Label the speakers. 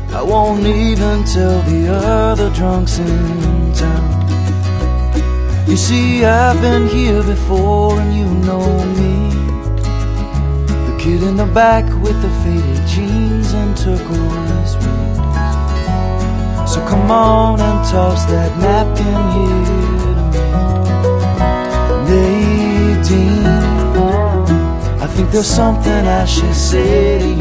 Speaker 1: I won't even tell the other drunks in town. You see, I've been here before and you know me, the kid in the back with the faded jeans and turquoise rings. So come on and toss that napkin here to me, Nadine. I think there's something I should say to you.